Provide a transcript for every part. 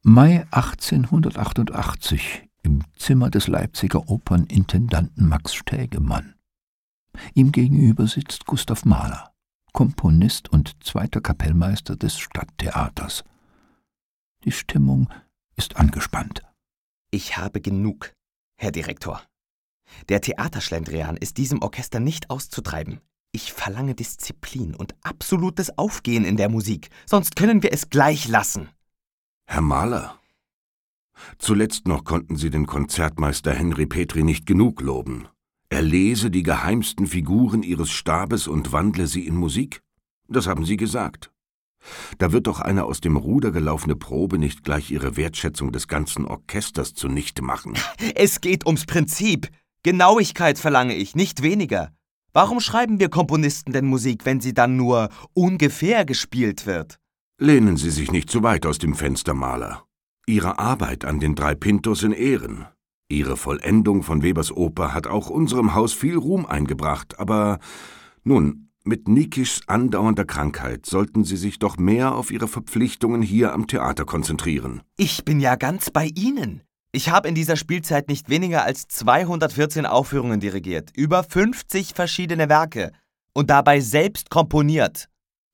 Mai 1888 im Zimmer des Leipziger Opernintendanten Max Stägemann. Ihm gegenüber sitzt Gustav Mahler, Komponist und zweiter Kapellmeister des Stadttheaters. Die Stimmung ist angespannt. Ich habe genug, Herr Direktor. Der Theaterschlendrian ist diesem Orchester nicht auszutreiben. Ich verlange Disziplin und absolutes Aufgehen in der Musik, sonst können wir es gleich lassen. Herr Mahler, zuletzt noch konnten Sie den Konzertmeister Henry Petri nicht genug loben. Er lese die geheimsten Figuren Ihres Stabes und wandle sie in Musik? Das haben Sie gesagt. Da wird doch eine aus dem Ruder gelaufene Probe nicht gleich Ihre Wertschätzung des ganzen Orchesters zunichte machen. Es geht ums Prinzip. Genauigkeit verlange ich, nicht weniger. Warum schreiben wir Komponisten denn Musik, wenn sie dann nur ungefähr gespielt wird? Lehnen Sie sich nicht zu weit aus dem Fenster, Mahler. Ihre Arbeit an den 3 Pintos in Ehren. Ihre Vollendung von Webers Oper hat auch unserem Haus viel Ruhm eingebracht, aber nun, mit Nikischs andauernder Krankheit sollten Sie sich doch mehr auf Ihre Verpflichtungen hier am Theater konzentrieren. Ich bin ja ganz bei Ihnen. Ich habe in dieser Spielzeit nicht weniger als 214 Aufführungen dirigiert, über 50 verschiedene Werke und dabei selbst komponiert.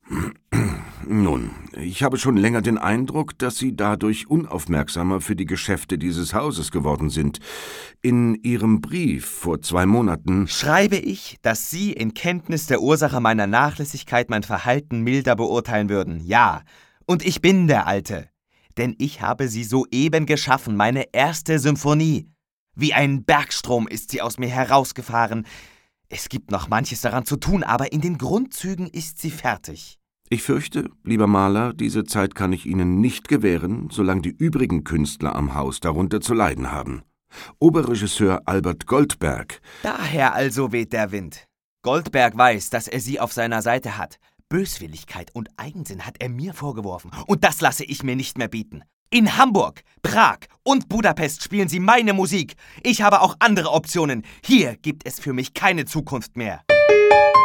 Nun, ich habe schon länger den Eindruck, dass Sie dadurch unaufmerksamer für die Geschäfte dieses Hauses geworden sind. In Ihrem Brief vor 2 Monaten schreibe ich, dass Sie in Kenntnis der Ursache meiner Nachlässigkeit mein Verhalten milder beurteilen würden. Ja, und ich bin der Alte. Denn ich habe sie soeben geschaffen, meine erste Symphonie. Wie ein Bergstrom ist sie aus mir herausgefahren. Es gibt noch manches daran zu tun, aber in den Grundzügen ist sie fertig. Ich fürchte, lieber Mahler, diese Zeit kann ich Ihnen nicht gewähren, solange die übrigen Künstler am Haus darunter zu leiden haben. Oberregisseur Albert Goldberg. Daher also weht der Wind. Goldberg weiß, dass er sie auf seiner Seite hat. Böswilligkeit und Eigensinn hat er mir vorgeworfen. Und das lasse ich mir nicht mehr bieten. In Hamburg, Prag und Budapest spielen sie meine Musik. Ich habe auch andere Optionen. Hier gibt es für mich keine Zukunft mehr.